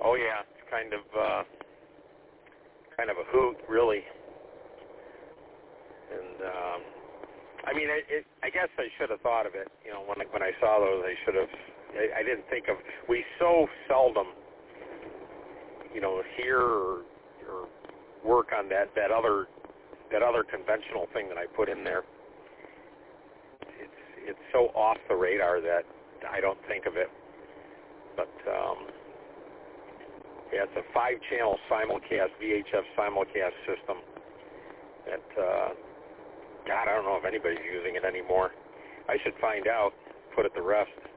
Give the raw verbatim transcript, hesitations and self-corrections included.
Oh yeah, it's kind of uh, kind of a hoot, really. And um, I mean, it, it, I guess I should have thought of it. You know, when I, when I saw those, I should have. I, I didn't think of. We so seldom, you know, hear or, or work on that that other that other conventional thing that I put in there. It's it's so off the radar that I don't think of it. But um, yeah, it's a five-channel simulcast, V H F simulcast system. That uh, God, I don't know if anybody's using it anymore. I should find out, put it to rest.